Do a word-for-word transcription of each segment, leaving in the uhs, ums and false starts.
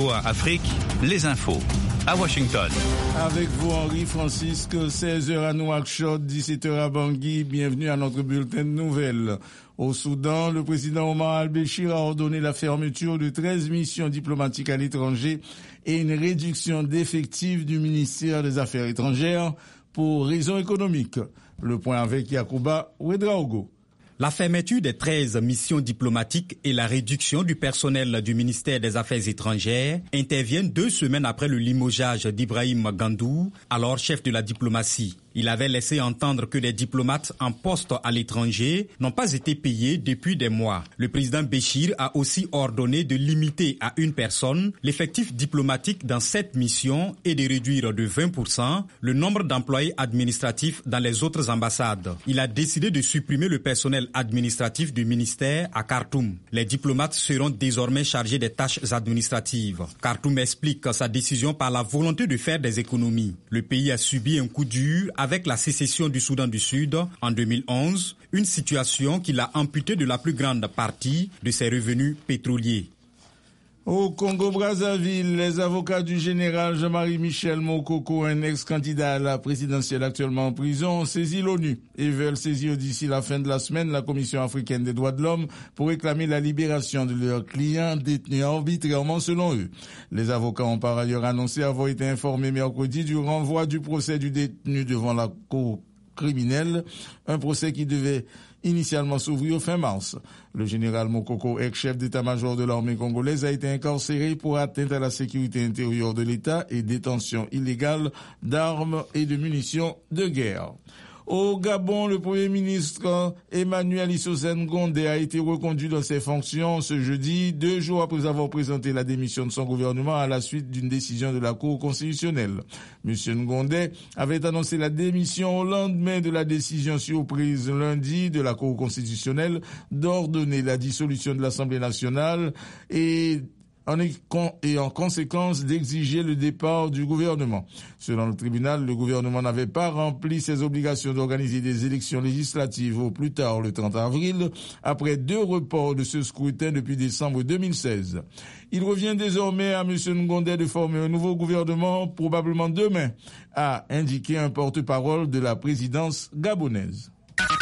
V O A Afrique, les infos. À Washington. Avec vous, Henri Francisque, seize heures à Nouakchott, dix-sept heures à Bangui. Bienvenue à notre bulletin de nouvelles. Au Soudan, le président Omar al-Béchir a ordonné la fermeture de treize missions diplomatiques à l'étranger et une réduction d'effectifs du ministère des Affaires étrangères pour raisons économiques. Le point avec Yacouba Ouedraogo. La fermeture des treize missions diplomatiques et la réduction du personnel du ministère des Affaires étrangères interviennent deux semaines après le limogeage d'Ibrahim Gandou, alors chef de la diplomatie. Il avait laissé entendre que des diplomates en poste à l'étranger n'ont pas été payés depuis des mois. Le président Béchir a aussi ordonné de limiter à une personne l'effectif diplomatique dans cette mission et de réduire de vingt pour cent le nombre d'employés administratifs dans les autres ambassades. Il a décidé de supprimer le personnel administratif du ministère à Khartoum. Les diplomates seront désormais chargés des tâches administratives. Khartoum explique sa décision par la volonté de faire des économies. Le pays a subi un coup dur avec la sécession du Soudan du Sud en deux mille onze, une situation qui l'a amputé de la plus grande partie de ses revenus pétroliers. Au Congo-Brazzaville, les avocats du général Jean-Marie Michel Mokoko, un ex-candidat à la présidentielle actuellement en prison, ont saisi l'ONU et veulent saisir d'ici la fin de la semaine la Commission africaine des droits de l'homme pour réclamer la libération de leurs clients détenus arbitrairement selon eux. Les avocats ont par ailleurs annoncé avoir été informés mercredi du renvoi du procès du détenu devant la Cour criminelle, un procès qui devait initialement s'ouvrir fin mars. Le général Mokoko, ex-chef d'état-major de l'armée congolaise, a été incarcéré pour atteinte à la sécurité intérieure de l'État et détention illégale d'armes et de munitions de guerre. Au Gabon, le Premier ministre Emmanuel Issoufou Ngondé a été reconduit dans ses fonctions ce jeudi, deux jours après avoir présenté la démission de son gouvernement à la suite d'une décision de la Cour constitutionnelle. M. Ngondé avait annoncé la démission au lendemain de la décision surprise lundi de la Cour constitutionnelle d'ordonner la dissolution de l'Assemblée nationale et et en conséquence d'exiger le départ du gouvernement. Selon le tribunal, le gouvernement n'avait pas rempli ses obligations d'organiser des élections législatives au plus tard le trente avril, après deux reports de ce scrutin depuis décembre deux mille seize. Il revient désormais à M. Ngondé de former un nouveau gouvernement, probablement demain, a indiqué un porte-parole de la présidence gabonaise.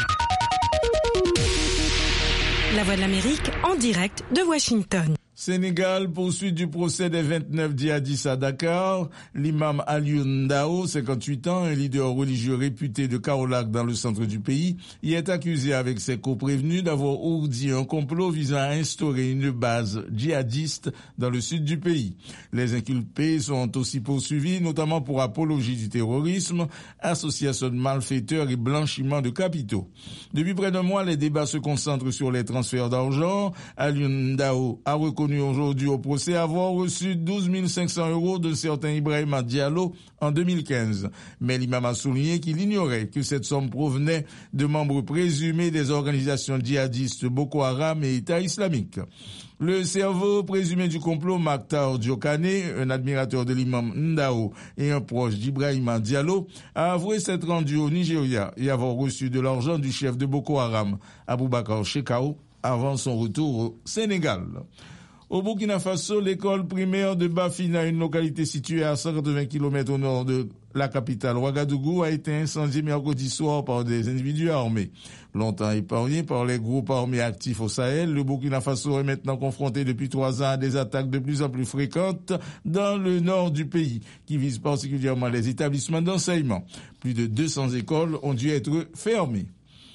La Voix de l'Amérique en direct de Washington. Sénégal, poursuite du procès des vingt-neuf djihadistes à Dakar. L'imam Alioune Ndao, cinquante-huit ans, un leader religieux réputé de Kaolack dans le centre du pays, y est accusé avec ses coprévenus d'avoir ourdi un complot visant à instaurer une base djihadiste dans le sud du pays. Les inculpés sont aussi poursuivis, notamment pour apologie du terrorisme, association de malfaiteurs et blanchiment de capitaux. Depuis près d'un mois, les débats se concentrent sur les transferts d'argent. Alioune Ndao a reconnu aujourd'hui au procès avoir reçu douze mille cinq cents euros de certain Ibrahima Diallo en deux mille quinze. Mais l'imam a souligné qu'il ignorait que cette somme provenait de membres présumés des organisations djihadistes Boko Haram et État islamique. Le cerveau présumé du complot, Maktar Diokane, un admirateur de l'imam Ndao et un proche d'Ibrahima Diallo, a avoué s'être rendu au Nigeria et avoir reçu de l'argent du chef de Boko Haram, Aboubakar Shekau, avant son retour au Sénégal. Au Burkina Faso, l'école primaire de Bafina, une localité située à cent quatre-vingts kilomètres au nord de la capitale Ouagadougou, a été incendiée mercredi soir par des individus armés. Longtemps épargné par les groupes armés actifs au Sahel, le Burkina Faso est maintenant confronté depuis trois ans à des attaques de plus en plus fréquentes dans le nord du pays, qui visent particulièrement les établissements d'enseignement. Plus de deux cents écoles ont dû être fermées.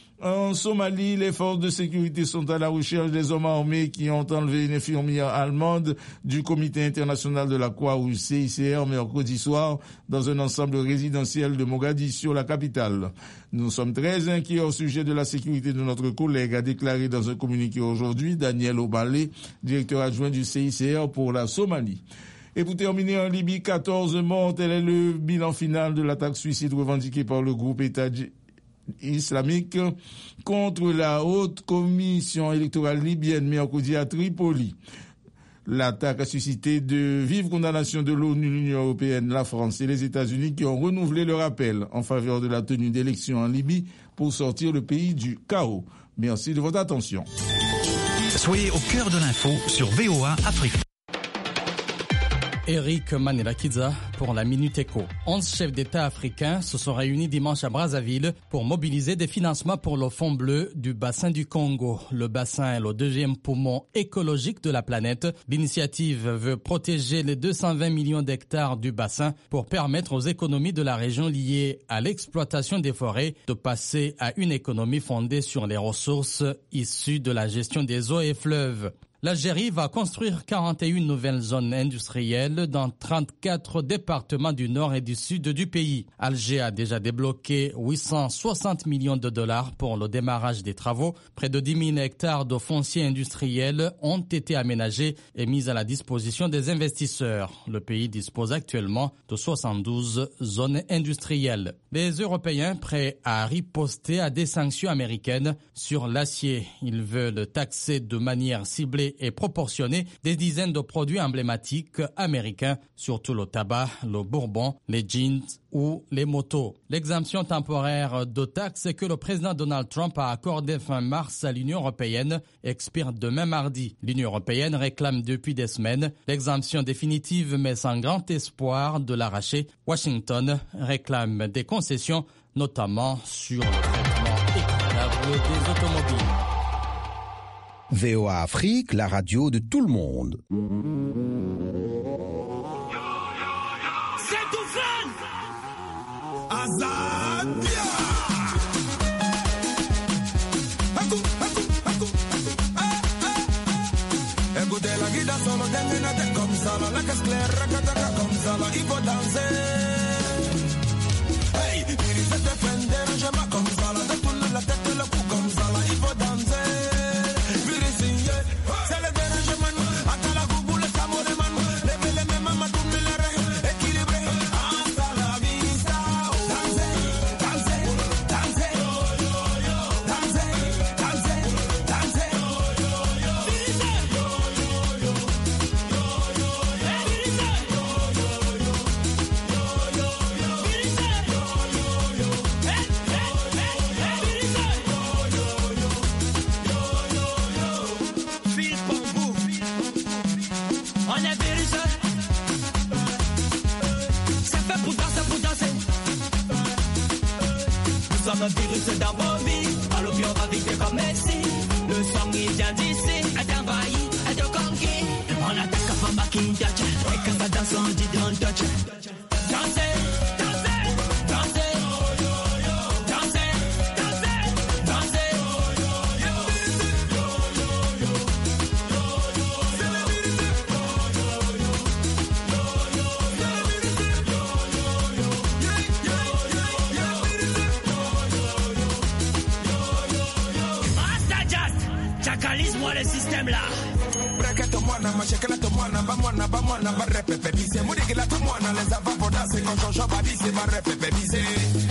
En Somalie, les forces de sécurité sont à la recherche des hommes armés qui ont enlevé une infirmière allemande du Comité international de la Croix-Rouge C I C R mercredi soir dans un ensemble résidentiel de Mogadiscio, la capitale. Nous sommes très inquiets au sujet de la sécurité de notre collègue, a déclaré dans un communiqué aujourd'hui Daniel Obalé, directeur adjoint du C I C R pour la Somalie. Et pour terminer, en Libye, quatorze morts, tel est le bilan final de l'attaque suicide revendiquée par le groupe État islamique contre la haute commission électorale libyenne mercredi à Tripoli. L'attaque a suscité de vives condamnations de l'ONU, l'Union européenne, la France et les États-Unis qui ont renouvelé leur appel en faveur de la tenue d'élections en Libye pour sortir le pays du chaos. Merci de votre attention. Soyez au cœur de l'info sur V O A Afrique. Eric Manirakiza pour la Minute Éco. onze chefs d'État africains se sont réunis dimanche à Brazzaville pour mobiliser des financements pour le fonds bleu du bassin du Congo. Le bassin est le deuxième poumon écologique de la planète. L'initiative veut protéger les deux cent vingt millions d'hectares du bassin pour permettre aux économies de la région liées à l'exploitation des forêts de passer à une économie fondée sur les ressources issues de la gestion des eaux et fleuves. L'Algérie va construire quarante et une nouvelles zones industrielles dans trente-quatre départements du nord et du sud du pays. Alger a déjà débloqué huit cent soixante millions de dollars pour le démarrage des travaux. Près de dix mille hectares de fonciers industriels ont été aménagés et mis à la disposition des investisseurs. Le pays dispose actuellement de soixante-douze zones industrielles. Les Européens prêts à riposter à des sanctions américaines sur l'acier. Ils veulent taxer de manière ciblée et proportionnée des dizaines de produits emblématiques américains, surtout le tabac, le bourbon, les jeans ou les motos. L'exemption temporaire de taxes que le président Donald Trump a accordée fin mars à l'Union européenne expire demain mardi. L'Union européenne réclame depuis des semaines l'exemption définitive mais sans grand espoir de l'arracher. Washington réclame des concessions, notamment sur le traitement équitable des automobiles. V O A Afrique, la radio de tout le monde. C'est tout fan Azambia Haku, haku, haku, haku Écoutez la guida solo terminate comme ça la casse claire, rakataka comme ça là, il faut danser Hey, il se défendre, je m'accorde comme ça là, détourne la tête, le cou comme ça là, il faut danser le virus dans vos vies, alors puis on va vivre comme Messi. Le sang il vient d'ici, elle t'envahit, elle te conquit. On attaque à Famba qui touch, et quand ça danse on dit don't touch. Dansez, dansez, dansez, dansez, dansez, dansez. Chacalisme le système là. Braquette moana, ma chacalate moana, ba moana, ba moana, ba repepe bise. Mudigila to moana, les avavodas, c'est quand on joue ba bise, ba repepe bise.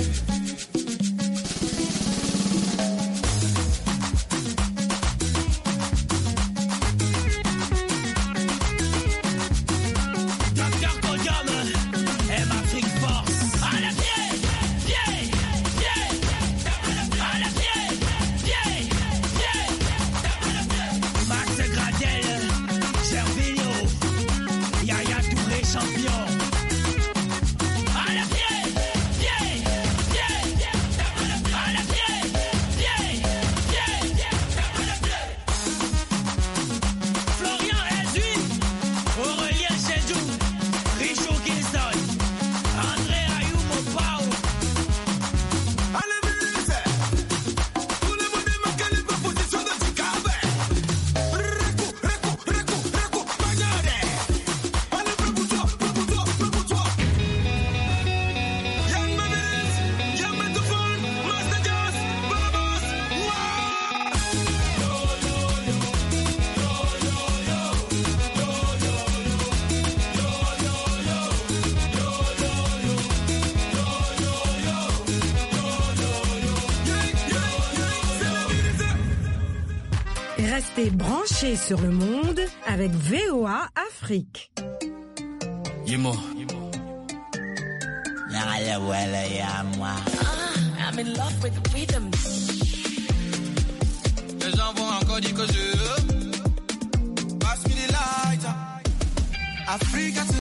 Restez branchés sur le monde avec V O A Afrique. Yemo. I'm in love with the rhythm. Les gens vont encore dire que je passe me the light. Africa.